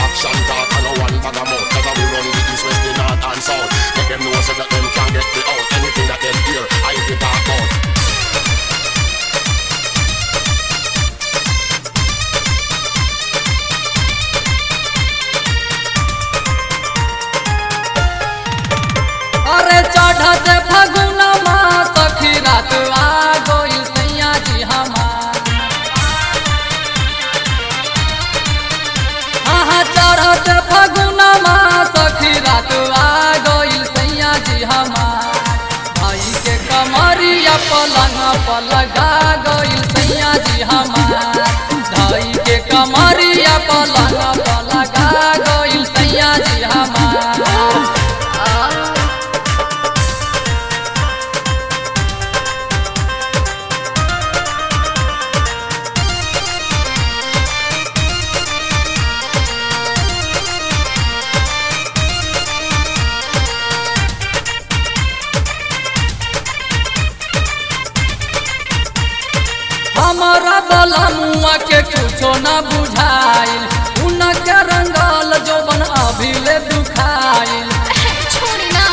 Action talk and no one bag a mouth. Cause we run the east, west, the north and south. Make them know so that them can get me out. Anything that them hear, I be talk about. अरे चढ़ते फगुनमा सखी रात आ गइल सैया जी हमार। हाँ चढ़ते फगुनमा सखी रात आ गइल सैया जी हमार। भाई के कमरिया पलंग पर लगा गइल सैया जी हमार। भाई के कमरिया पलंग पर लगा गइल सैया जी हमार। हमारा बलमुआ के कुछो न बुझाइल, उनके रंगल जोबन अभी ले दुखाइल। छोड़ी ना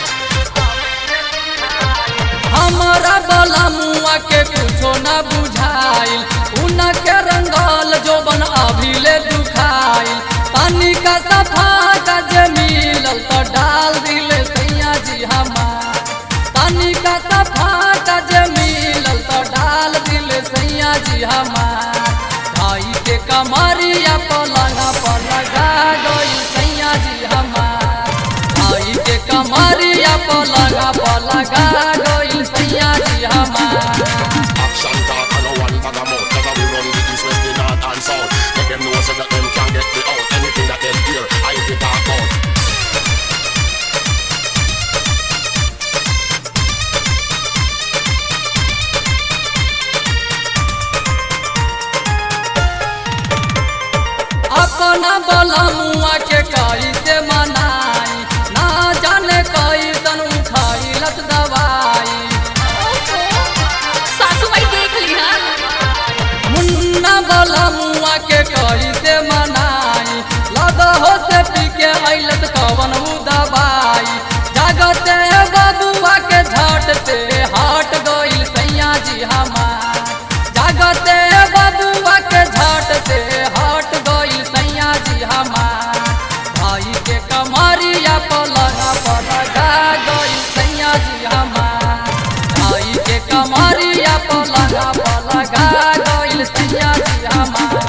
हमारा बलमुआ के कुछो न बुझाइल, उनके रंगल जोबन अभी ले दुखाइल। पानी का सफा का जे मिलल तो डाल दिले सैया जी हमार। पानी का सफा का जे मिलल तो डाल दिले सैया जी हमार। भाई के कमरिया पलंग पर लगा गइल सैया जी हमार। भाई के कमरिया पलंग पर लगा गइल सैया जी हमार। Action talk and no one bag a mouth. Cause we run the east, west, the north and south. Make them know so that them can get me out. Anything that them hear, I be talk about. अपना बलमुआ के कैसे मनाई, ना जाने कैसन उठाइलस दवाई। सासू माई देख ली हाँ। मुन्ना बलमुआ के कैसे मनाई, लगा हो से पी के अइलस कवन उ दवाई। जागते बबुआ के झट से हट गइल सैया जी हमार। जागते बबुआ के झट से हट गइल सैया जी हमार। भाई के कमरिया पलंग पर लगा गइल सैया जी हमार। भाई के कमरिया पलंग पर लगा गइल सैया जी हमार।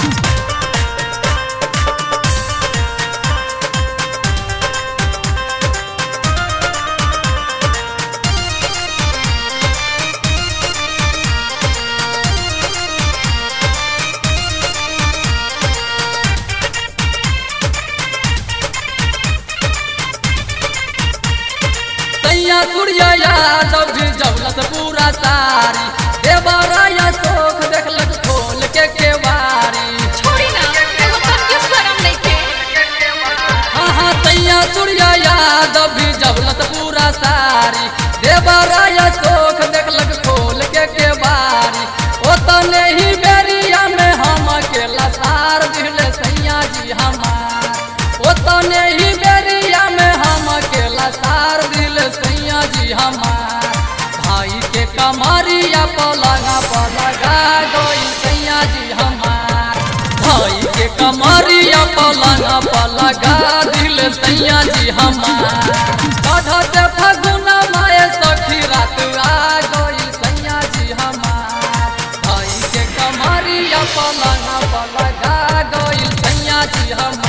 सैया सूर्या यादव भी जबलस पूरा सारी, देवराया शोक देखलक खोल के केवारी। छोड़ी ना एगो तन के शरम नहीं के। हाँ सैया सूर्या यादव भी जबलस पूरा सारी, देवराया शोक देखलक खोल के केवारी। ओतने ही बेरिया में हम अकेला सार दिले सैया जी हमार। ओतने ही बेरिया में हम अकेला सार दिले सैया जी हमार। भाई के कमरिया पलंग पर लगा गइल सैया जी हमार। भाई के कमरिया पलंग पर लगा दिले सैया जी हमार। चढ़ते फगुना माए सखी रात आ गइल सैया जी हमार। भाई के कमरिया पलंग पर लगा गइल सैया जी हमार।